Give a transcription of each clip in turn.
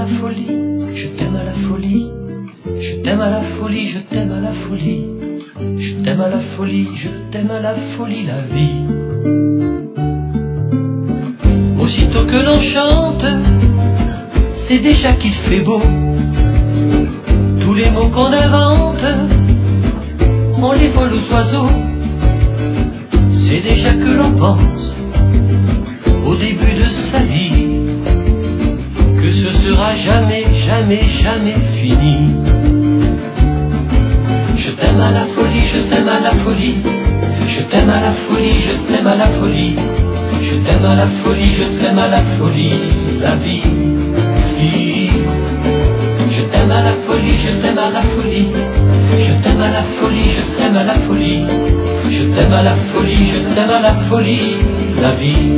la folie, je t'aime à la folie, je t'aime à la folie, je t'aime à la folie, je t'aime à la folie, je t'aime à la folie, la vie. Aussitôt que l'on chante, c'est déjà qu'il fait beau. Tous les mots qu'on invente, on les vole aux oiseaux. C'est déjà que l'on pense au début de sa vie que ce sera jamais, jamais, jamais fini. Je t'aime à la folie, je t'aime à la folie, je t'aime à la folie, je t'aime à la folie, je t'aime à la folie, je t'aime à la folie, la vie. Je t'aime à la folie, je t'aime à la folie, je t'aime à la folie, je t'aime à la folie, je t'aime à la folie, je t'aime à la folie, la vie.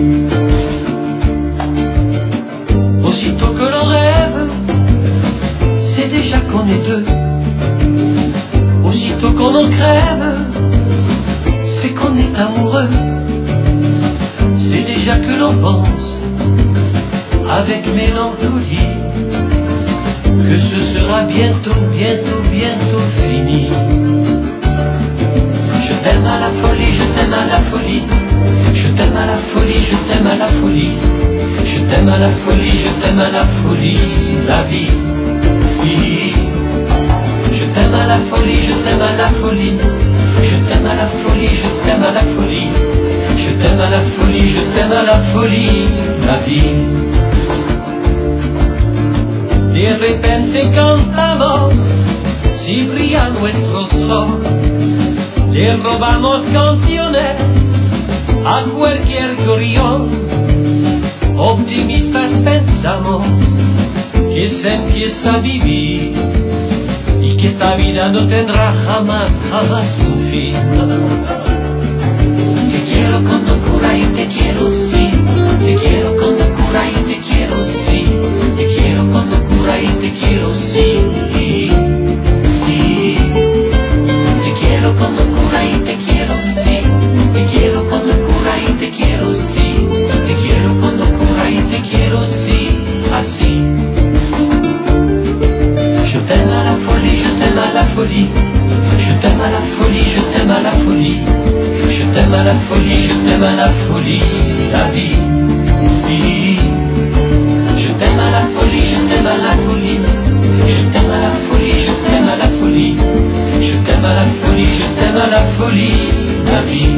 Aussitôt que l'on rêve, c'est déjà qu'on est deux. Aussitôt qu'on en crève, c'est qu'on est amoureux. C'est déjà que l'on pense avec mélancolie que ce sera bientôt, bientôt, bientôt fini. Je t'aime à la folie, je t'aime à la folie, je t'aime à la folie, je t'aime à la folie, je t'aime à la folie, je t'aime à la folie, la vie. Je t'aime à la folie, je t'aime à la folie, je t'aime à la folie, je t'aime à la folie, je t'aime à la folie, je t'aime à la folie, la vie. De repente cantamos, si brilla nuestro sol, le robamos canciones a cualquier gorrión. Optimistas pensamos que se empieza a vivir y que esta vida no tendrá jamás, jamás un fin. Te quiero con locura y te quiero sí, te quiero con locura y te quiero sí, te quiero con locura y te quiero sí, sí. Te quiero con locura y te quiero sí, te quiero con locura y te quiero sí, te quiero con locura y te quiero sí, así. Je t'aime à la folie, je t'aime à la folie, je t'aime à la folie, je t'aime à la folie, je t'aime à la folie, je t'aime à la folie, la vie. Je t'aime à la folie, je t'aime à la folie, je t'aime à la folie, je t'aime à la folie, je t'aime à la folie, je t'aime à la folie, la vie.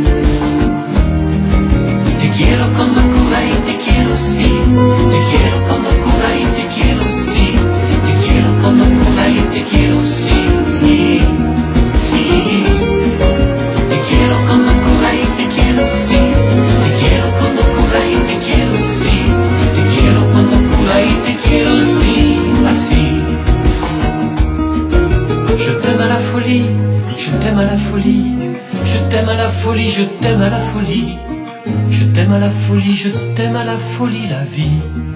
Te quiero con locura y te quiero sí, te quiero con locura y te quiero sí, te quiero con locura y te quiero sí, sí. Te quiero con locura y te quiero sí, te quiero con locura y te quiero sí, te quiero con locura y te quiero sí, así. Je t'aime à la folie, je t'aime à la folie, je t'aime à la folie, je t'aime à la folie, je t'aime à la folie, je t'aime à la folie, la vie.